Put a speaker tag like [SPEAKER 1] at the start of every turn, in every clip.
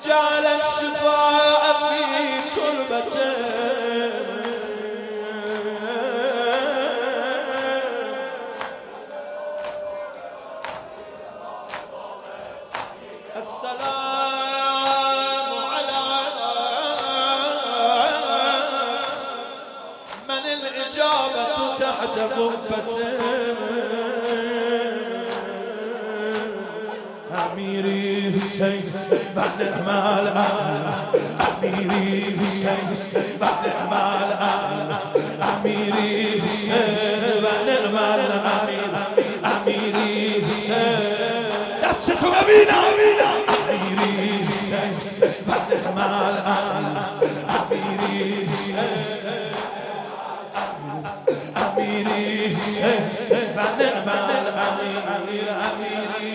[SPEAKER 1] جعل الشفاء في تربته السلام على من الإجابة تحت قبته أميري حسين بعد أعمال أميري حسين بعد أعمال أميري حسين بعد أعمال أميري حسين دستو أمينا أميري حسين بعد أعمال أميري حسين أميري حسين بعد أعمال أميري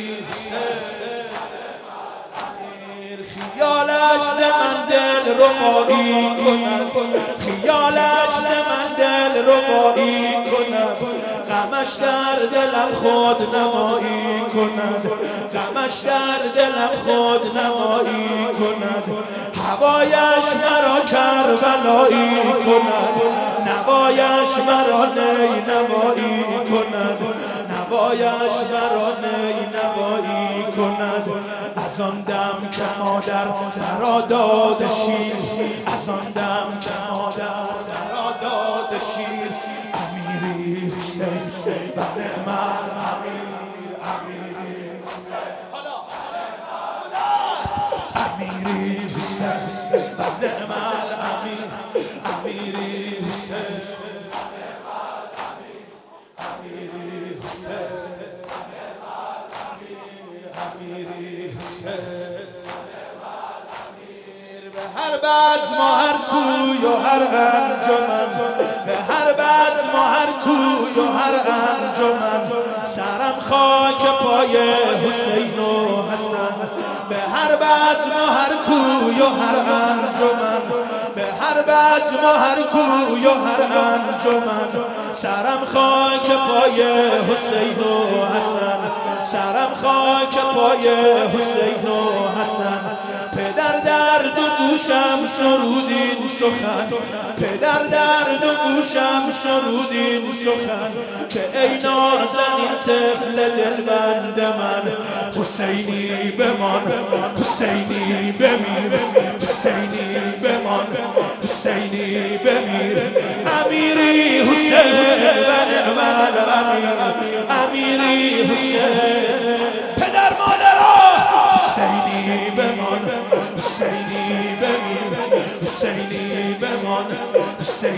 [SPEAKER 1] خیالش ز من دل ربایی کند خیالش ز من دل ربایی کند غمش در دلم خود نمایی کند غمش در دلم خود نمایی کند هوایش مرا کربلایی کند نوایش مرا نی نوایی کند نوایش مرا نی نوایی کند از آن دم که مادر مرا داد شیر از آن دم که مادر مرا داد شیر امیری حسین و نعم الامیر امیری حالا امیری حسین و نعم الامیر امیری حسین امیری حسین امیری به هر بزم و هر کوی و هر انجمن به هر بزم و هر کوی و هر انجمن سرم خاک پای حسین و حسن به هر بزم و هر کوی و هر انجمن به هر بزم و هر کوی و هر انجمن سرم خاک پای حسین و حسن سرم خاک پای حسین و حسن پدر درد و گوشم سرودین سخن پدر درد و گوشم سرودین سخن که ای نازنین طفل دلبند من حسینی بمان حسینی بمیر حسینی بمان حسینی بمیر امیری حسین و نعم الامیر امیری حسین پدر مادرها حسینی بمان حسینی بمیر حسینی بمان حسینی